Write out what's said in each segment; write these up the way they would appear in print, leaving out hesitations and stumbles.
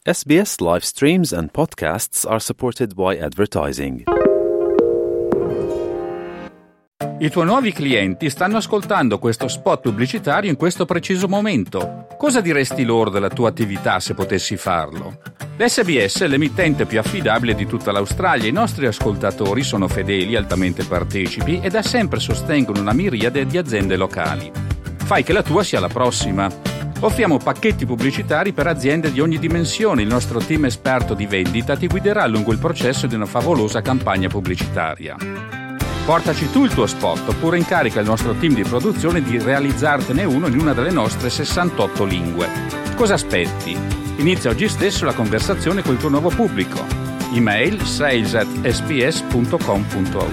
SBS live streams and podcasts are supported by advertising. I tuoi nuovi clienti stanno ascoltando questo spot pubblicitario in questo preciso momento. Cosa diresti loro della tua attività se potessi farlo? L'SBS è l'emittente più affidabile di tutta l'Australia. I nostri ascoltatori sono fedeli, altamente partecipi e da sempre sostengono una miriade di aziende locali. Fai che la tua sia la prossima. Offriamo pacchetti pubblicitari per aziende di ogni dimensione. Il nostro team esperto di vendita ti guiderà lungo il processo di una favolosa campagna pubblicitaria. Portaci tu il tuo spot oppure incarica il nostro team di produzione di realizzartene uno in una delle nostre 68 lingue. Cosa aspetti? Inizia oggi stesso la conversazione col tuo nuovo pubblico. Email sales@sbs.com.au.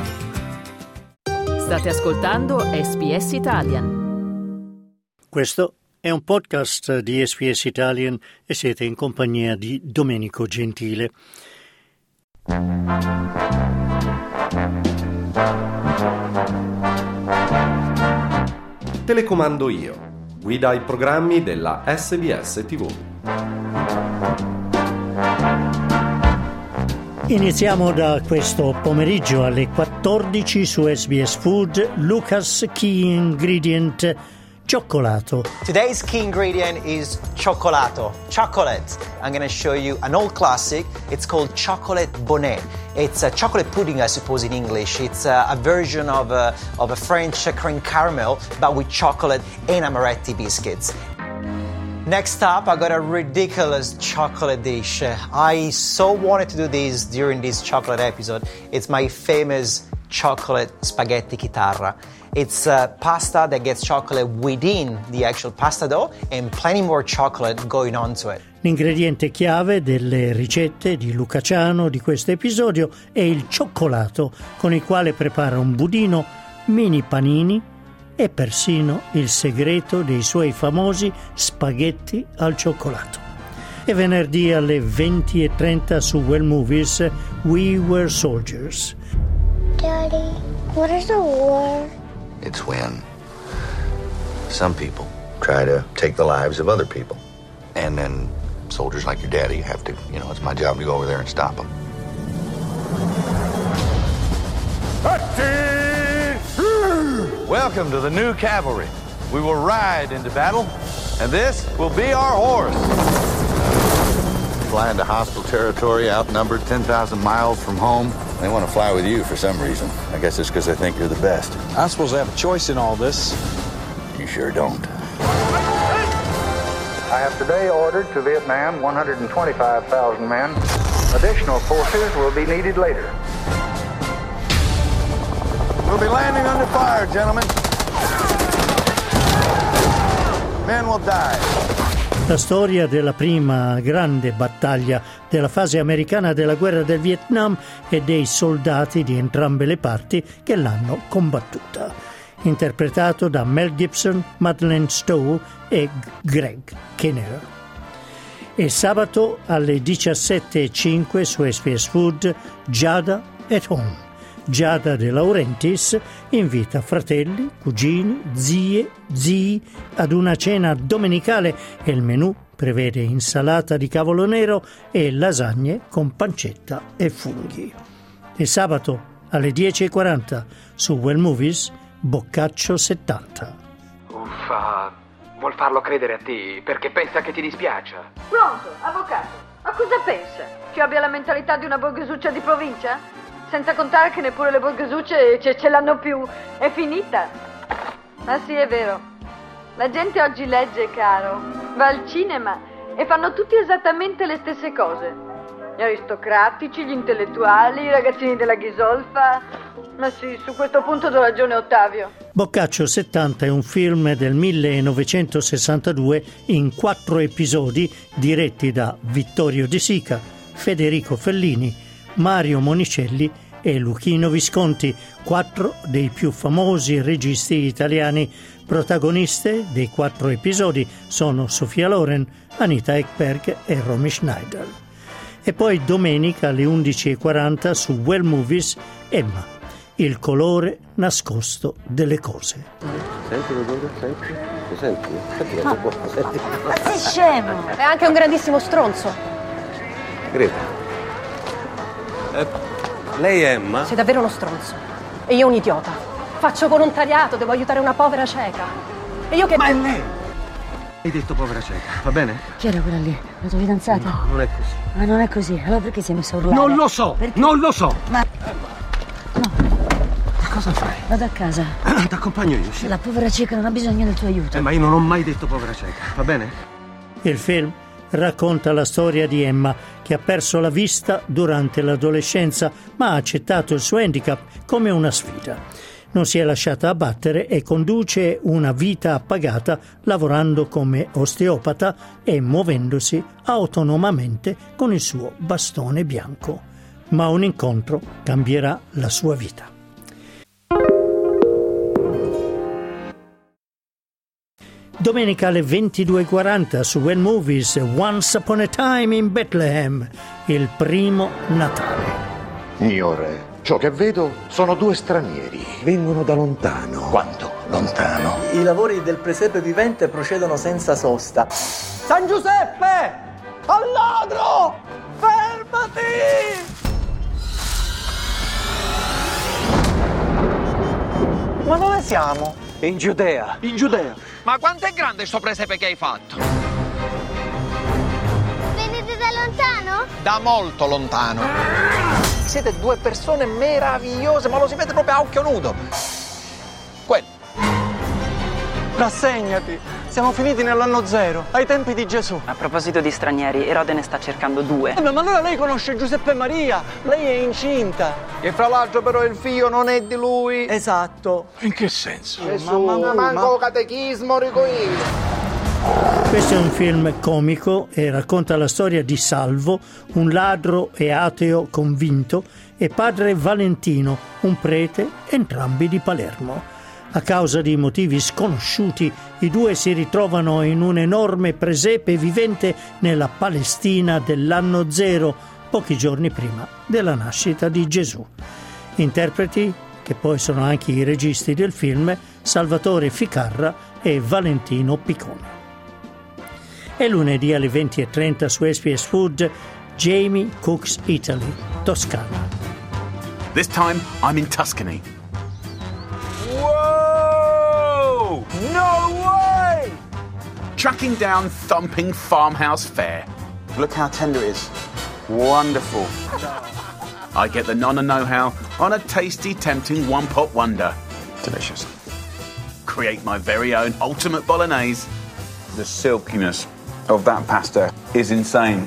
State ascoltando SBS Italian. Questo è un podcast di SBS Italian e siete in compagnia di Domenico Gentile. Telecomando io, guida ai programmi della SBS TV. Iniziamo da questo pomeriggio alle 14 su SBS Food, Lucas Key Ingredient, cioccolato. Today's key ingredient is cioccolato, chocolate. I'm going to show you an old classic. It's called chocolate bonnet. It's a chocolate pudding, I suppose, in English. It's a version of a French cream caramel, but with chocolate and amaretti biscuits. Next up, I got a ridiculous chocolate dish. I so wanted to do this during this chocolate episode. It's my famous chocolate spaghetti chitarra. It's pasta that gets chocolate within the actual pasta dough and plenty more chocolate going onto it. L'ingrediente chiave delle ricette di Luca Ciano di questo episodio è il cioccolato, con il quale prepara un budino, mini panini e persino il segreto dei suoi famosi spaghetti al cioccolato. E venerdì alle 20:30 su Well Movies, We Were Soldiers. Daddy, what is a war? It's when some people try to take the lives of other people. And then soldiers like your daddy have to, it's my job to go over there and stop them. Welcome to the new cavalry. We will ride into battle, and this will be our horse. Fly into hostile territory, outnumbered 10,000 miles from home. They want to fly with you for some reason. I guess it's because they think you're the best. I'm supposed to have a choice in all this. You sure don't. I have today ordered to Vietnam 125,000 men. Additional forces will be needed later. We'll be landing under fire, gentlemen. Men will die. La storia della prima grande battaglia della fase americana della guerra del Vietnam e dei soldati di entrambe le parti che l'hanno combattuta. Interpretato da Mel Gibson, Madeleine Stowe e Greg Kinnear. E sabato alle 17:05 su SBS Food, Giada at Home. Giada De Laurentiis invita fratelli, cugini, zie, zii ad una cena domenicale e il menù prevede insalata di cavolo nero e lasagne con pancetta e funghi. E sabato alle 10:40 su Well Movies, Boccaccio 70. Uffa, vuol farlo credere a te perché pensa che ti dispiaccia. Pronto, avvocato, ma cosa pensa? Che io abbia la mentalità di una borghesuccia di provincia? Senza contare che neppure le borghesucce ce l'hanno più. È finita. Ah sì, è vero. La gente oggi legge, caro, va al cinema e fanno tutti esattamente le stesse cose. Gli aristocratici, gli intellettuali, i ragazzini della ghisolfa. Ma sì, su questo punto do ragione Ottavio. Boccaccio 70 è un film del 1962 in 4 episodi diretti da Vittorio De Sica, Federico Fellini, Mario Monicelli e Luchino Visconti, 4 dei più famosi registi italiani. Protagoniste dei 4 episodi sono Sofia Loren, Anita Ekberg e Romy Schneider. E poi domenica alle 11:40 su Well Movies, Emma, il colore nascosto delle cose. Senti l'odore? Senti? senti. Senti. Ma sei scemo! È anche un grandissimo stronzo. Greta. Lei è Emma? Sei davvero uno stronzo. E io un idiota. Faccio volontariato, devo aiutare una povera cieca. E io che... Ma è lei! Hai detto povera cieca, va bene? Chi era quella lì? La tua fidanzata? No, non è così. Ma non è così. Allora perché si è messo a urlare? Non lo so! Perché? Non lo so! Ma... Cosa fai? Vado a casa. Ti accompagno io, sì. La povera cieca non ha bisogno del tuo aiuto. Ma io non ho mai detto povera cieca, va bene? Il film racconta la storia di Emma, che ha perso la vista durante l'adolescenza, ma ha accettato il suo handicap come una sfida. Non si è lasciata abbattere e conduce una vita appagata lavorando come osteopata e muovendosi autonomamente con il suo bastone bianco. Ma un incontro cambierà la sua vita. Domenica alle 22:40 su Well Movies, Once Upon a Time in Bethlehem, il primo Natale. Mio re, ciò che vedo sono due stranieri. Vengono da lontano. Quanto lontano? I lavori del presepe vivente procedono senza sosta. San Giuseppe! Al ladro! Fermati! Ma dove siamo? In Giudea. In Giudea. Ma quanto è grande sto presepe che hai fatto? Venite da lontano? Da molto lontano. Siete due persone meravigliose, ma lo si vede proprio a occhio nudo. Quello. Rassegnati. Siamo finiti nell'anno 0, ai tempi di Gesù. A proposito di stranieri, Erode ne sta cercando 2. Ma allora lei conosce Giuseppe e Maria, lei è incinta. E fra l'altro però il figlio non è di lui. Esatto. In che senso? Ma manco catechismo dico io. Questo è un film comico e racconta la storia di Salvo, un ladro e ateo convinto, e padre Valentino, un prete, entrambi di Palermo. A causa di motivi sconosciuti, i due si ritrovano in un enorme presepe vivente nella Palestina dell'anno 0, pochi giorni prima della nascita di Gesù. Interpreti, che poi sono anche i registi del film, Salvatore Ficarra e Valentino Piccone. E lunedì alle 20:30 su SBS Food, Jamie Cooks Italy, Toscana. This time I'm in Tuscany. Whoa! No way! Tracking down thumping farmhouse fare. Look how tender it is. Wonderful. I get the nonna know-how on a tasty, tempting one-pot wonder. Delicious. Create my very own ultimate bolognese. The silkiness of that pasta is insane.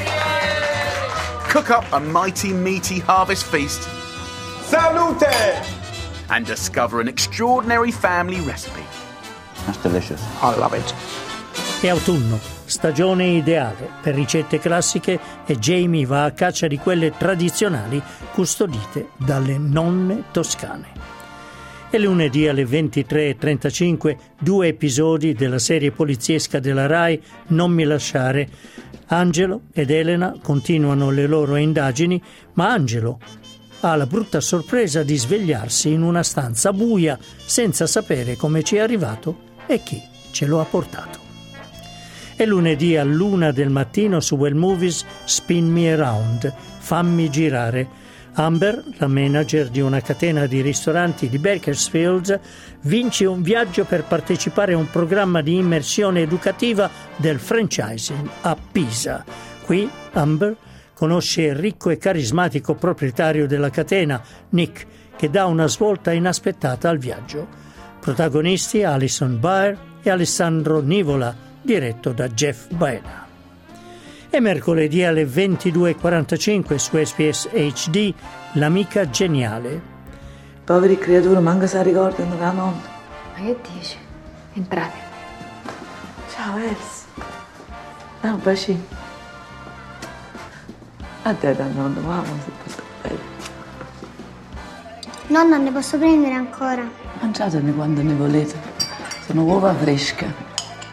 Cook up a mighty, meaty harvest feast. Salute! And discover an extraordinary family recipe. That's delicious. I love it. È autunno, stagione ideale per ricette classiche, e Jamie va a caccia di quelle tradizionali custodite dalle nonne toscane. E lunedì alle 23:35 2 episodi della serie poliziesca della Rai Non mi lasciare. Angelo ed Elena continuano le loro indagini, ma Angelo ha la brutta sorpresa di svegliarsi in una stanza buia senza sapere come ci è arrivato e chi ce lo ha portato. E lunedì all'1 del mattino su Well Movies, Spin Me Around, fammi girare. Amber, la manager di una catena di ristoranti di Bakersfield, vince un viaggio per partecipare a un programma di immersione educativa del franchising a Pisa. Qui Amber conosce il ricco e carismatico proprietario della catena, Nick, che dà una svolta inaspettata al viaggio. Protagonisti Alison Baer e Alessandro Nivola, diretto da Jeff Baena. E mercoledì alle 22:45 su SBS HD, L'amica geniale. Poveri creature, manca se ricordano la nonna. Ma che dici? Entrate. Ciao Els. Un bacino. A te da nonna, mamma, sei stata bella. Nonna, ne posso prendere ancora? Mangiatene quando ne volete. Sono uova fresche.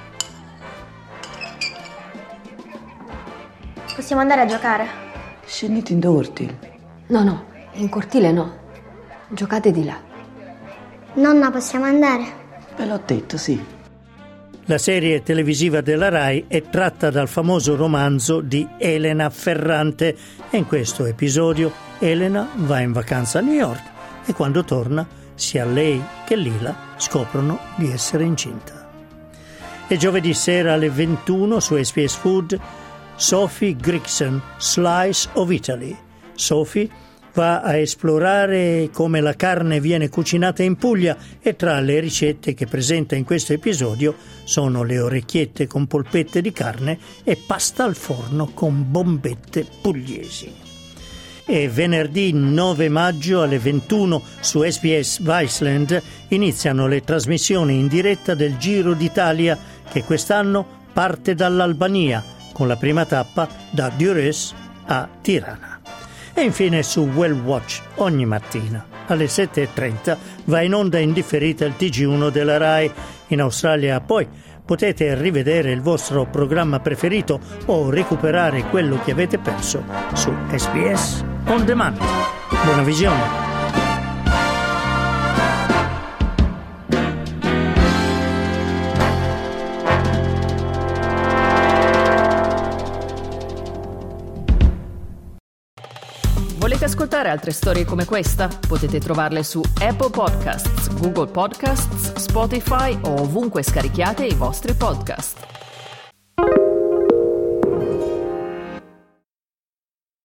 Possiamo andare a giocare? Scendete in cortile. No, in cortile no. Giocate di là. Nonna, possiamo andare? Ve l'ho detto, sì. La serie televisiva della Rai è tratta dal famoso romanzo di Elena Ferrante e in questo episodio Elena va in vacanza a New York e quando torna sia lei che Lila scoprono di essere incinta. E giovedì sera alle 21 su SBS Food Sophie Grigson, Slice of Italy. Sophie va a esplorare come la carne viene cucinata in Puglia e tra le ricette che presenta in questo episodio sono le orecchiette con polpette di carne e pasta al forno con bombette pugliesi. E venerdì 9 maggio alle 21 su SBS Viceland iniziano le trasmissioni in diretta del Giro d'Italia che quest'anno parte dall'Albania con la prima tappa da Durrës a Tirana. E infine su Well Watch ogni mattina alle 7:30 va in onda in differita il TG1 della Rai. In Australia poi potete rivedere il vostro programma preferito o recuperare quello che avete perso su SBS On Demand. Buona visione! Volete ascoltare altre storie come questa? Potete trovarle su Apple Podcasts, Google Podcasts, Spotify o ovunque scarichiate i vostri podcast.